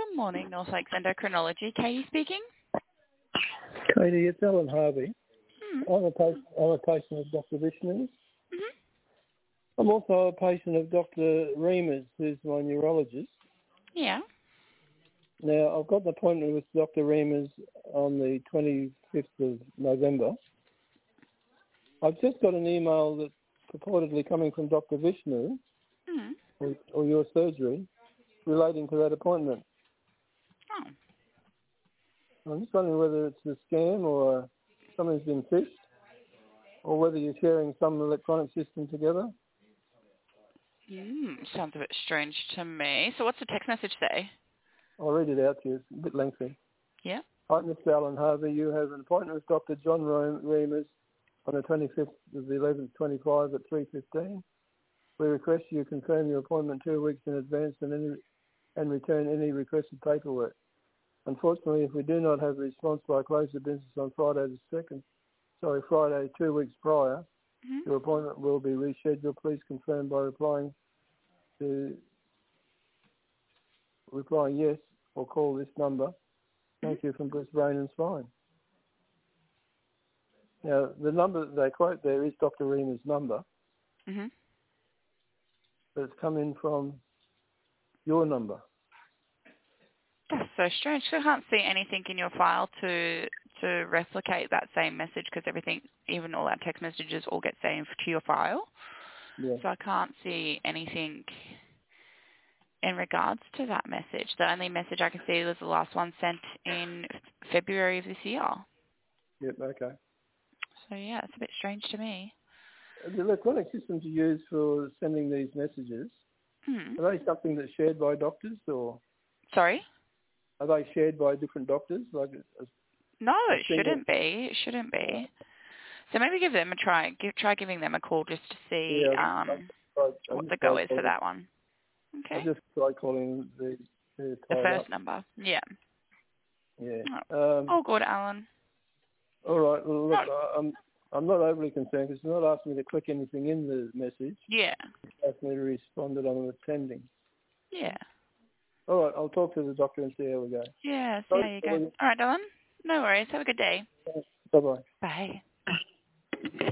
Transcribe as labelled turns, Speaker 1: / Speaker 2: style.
Speaker 1: Good morning, North Lakes Endocrinology. Katie speaking.
Speaker 2: Katie, it's Alan Harvey.
Speaker 1: Hmm.
Speaker 2: I'm a patient of Dr. Vishnu.
Speaker 1: Mm-hmm.
Speaker 2: I'm also a patient of Dr. Reimers, who's my neurologist.
Speaker 1: Yeah.
Speaker 2: Now, I've got an appointment with Dr. Reimers on the 25th of November. I've just got an email that's purportedly coming from Dr. Vishnu,
Speaker 1: Mm-hmm.
Speaker 2: or your surgery, relating to that appointment.
Speaker 1: Oh.
Speaker 2: I'm just wondering whether it's a scam or something's been fished, or whether you're sharing some electronic system together.
Speaker 1: Sounds a bit strange to me. So what's the text message say?
Speaker 2: I'll read it out to you. It's a bit lengthy.
Speaker 1: Yeah.
Speaker 2: Hi, Mr. Alan Harvey. You have an appointment with Dr. John Reimers on the 25th of the 11th, 25 at 3:15. We request you confirm your appointment 2 weeks in advance and return any requested paperwork. Unfortunately, if we do not have a response by close of business on Friday 2 weeks prior,
Speaker 1: Mm-hmm.
Speaker 2: your appointment will be rescheduled. Please confirm by replying yes or call this number. Thank you from Bruce Brain and Spine. Now, the number that they quote there is Dr. Reimers' number,
Speaker 1: Mm-hmm.
Speaker 2: but it's come in from your number.
Speaker 1: That's so strange. So I can't see anything in your file to replicate that same message because everything, even all our text messages, all get saved to your file.
Speaker 2: Yeah.
Speaker 1: So I can't see anything in regards to that message. The only message I can see was the last one sent in February of this year.
Speaker 2: Yep, okay.
Speaker 1: So yeah, it's a bit strange to me.
Speaker 2: The electronic systems you use for sending these messages, are they something that's shared by doctors, or
Speaker 1: Sorry?
Speaker 2: are they shared by different doctors?
Speaker 1: No, it shouldn't be. It shouldn't be. So maybe give them a try. Try giving them a call just to see what the go is for that one. Okay.
Speaker 2: I just tried calling the
Speaker 1: first number. Yeah.
Speaker 2: Yeah.
Speaker 1: All good, Alan.
Speaker 2: All right. Well, look, I'm not overly concerned because it's not asking me to click anything in the message.
Speaker 1: Yeah.
Speaker 2: It's asking me to respond that I'm attending.
Speaker 1: Yeah.
Speaker 2: All right. I'll talk to the doctor and see how we go.
Speaker 1: Yeah, see how you go. All right, Alan. No worries. Have a good day.
Speaker 2: Bye-bye.
Speaker 1: Bye.